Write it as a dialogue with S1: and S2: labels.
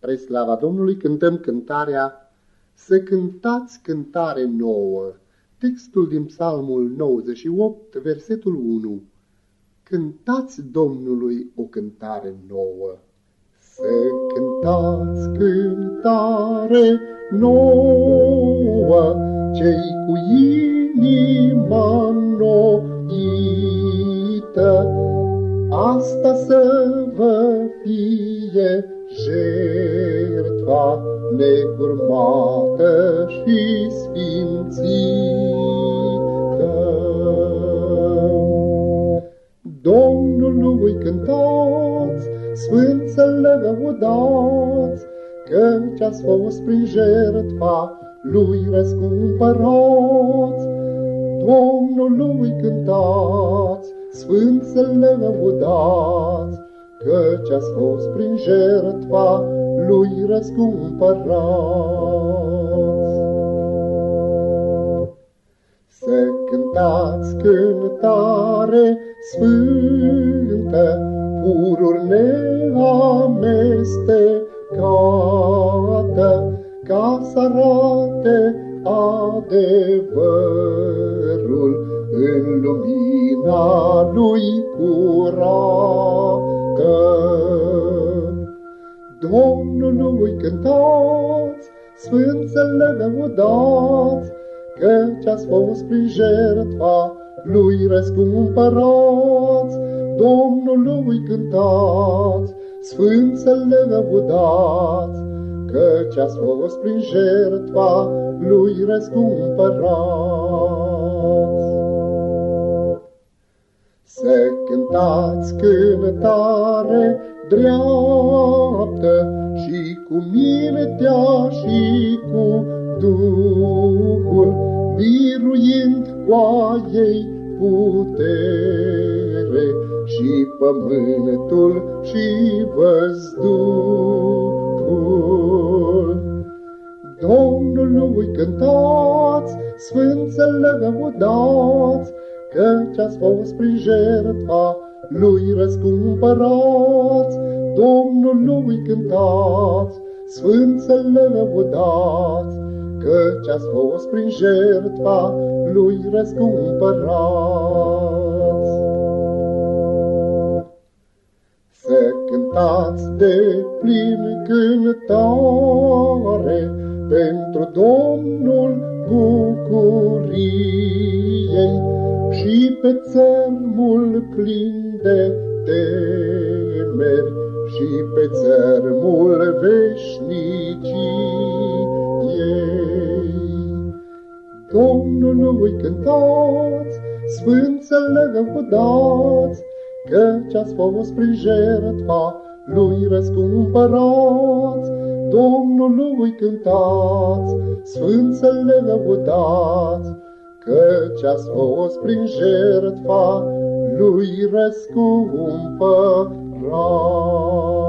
S1: Spre slava Domnului cântăm cântarea Să cântați cântare nouă, textul din Psalmul 98, versetul 1. Cântați Domnului o cântare nouă. Să cântați cântare nouă, cei cu inima înnoită, asta să vă fie jertfa necurmată și sfințită. Domnului cântați, sfânt să le lăudați, căci ați fost prin jertfa lui răscumpărați. Domnului cântați, sfânt să le lăudați, căci ați fost prin jertfa lui răscumpărați. Să cântați cântare sfântă, pururi neamestecată, ca să arate adevărul în lumina lui curată. Domnului cântați, sfânt să le lăudați, căci ați fost prin jertfa lui răscumpărați. Domnului cântați, sfânt să le lăudați, căci ați fost prin jertfa lui răscumpărați. Să cântați cântare dreaptă și cu mintea și cu Duhul, biruind cu a ei putere și pământul și văzduhul. Domnului cântați, sfânt să le lăudați, căci ați fost prin jertfa lui răscumpărați. Domnului cântați, sfânt să le lăudați, căci ați fost prin jertfa lui răscumpărați. Să cântați de plin cântare pentru Domnul bucuriei și pe țărmul plin de temeri și pe țărmul veșniciei. Domnului cântați, sfânt să le lăudați, căci ați fost prin jertfa lui răscumpărați. Domnului cântați, sfânt să le lăudați, căci ați fost prin jertfa lui răscumpărați.